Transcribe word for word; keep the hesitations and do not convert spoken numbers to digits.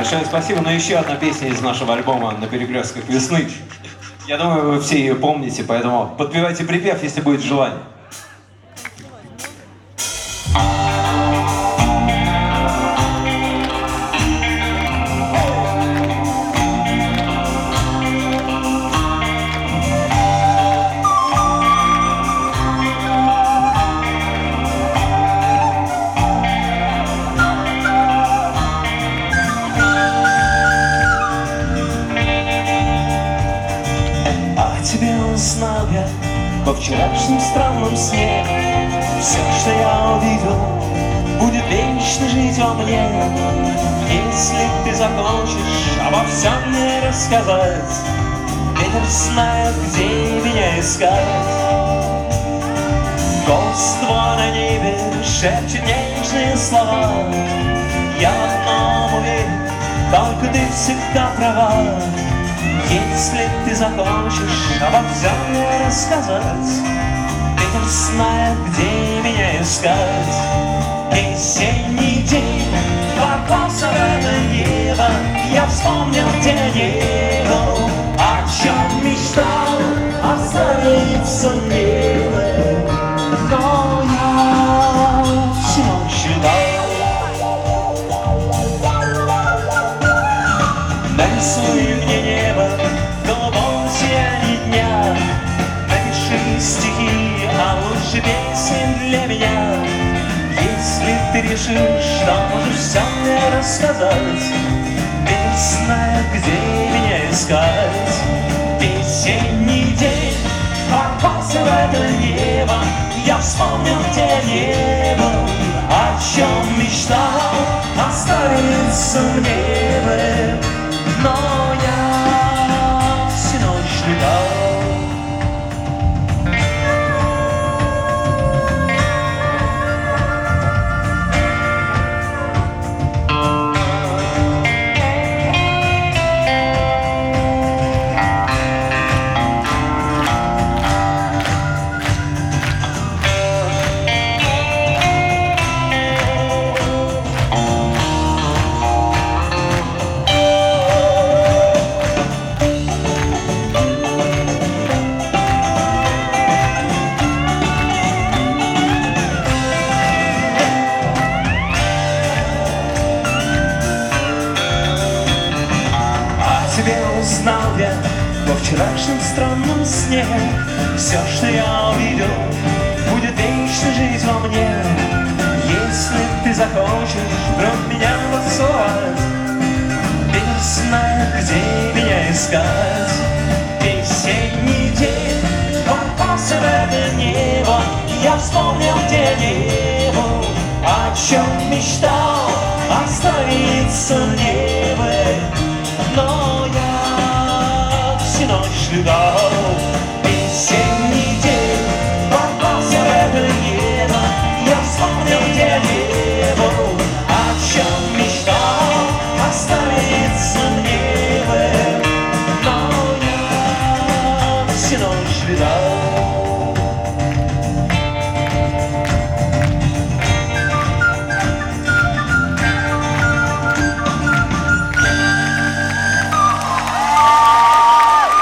Большое спасибо. Но еще одна песня из нашего альбома «На перекрестках весны». Я думаю, вы все ее помните, поэтому подпевайте припев, если будет желание. Тебе узнал я во вчерашнем странном сне. Все, что я увидел, будет вечно жить во мне. Если ты захочешь обо всем мне рассказать, ветер знает, где меня искать. Голос твой на небе шепчет нежные слова. Я в одном уверен, только ты всегда права. Если ты захочешь обо всем мне рассказать, ветер знает, где меня искать. Весенний день ворвался в это небо, я вспомнил, где не был, о чем мечтал, останется небо. Но я всю ночь ждал. Нарисуй мне небо, голубого сияния дня, напиши стихи, а лучше песни для меня. Если ты решишь, что можешь все мне рассказать, ветер знает, где меня искать. Весенний день ворвался в это небо, я вспомнил, где не был, о чем мечтал, останется небо. Но я всю ночь ждал. Узнал я во вчерашнем странном сне. Все, что я увидел, будет вечно жить во мне. Если ты захочешь вдруг меня поцеловать, ветер знает, где меня искать. Весенний день ворвался в это небо, я вспомнил, где не был, о чем мечтал, останется небо. Но я всю ночь ждал. Весенний день ворвался в это небо, я вспомнил, где не был, о чем мечтал, останется небо. Но я всю ночь ждал.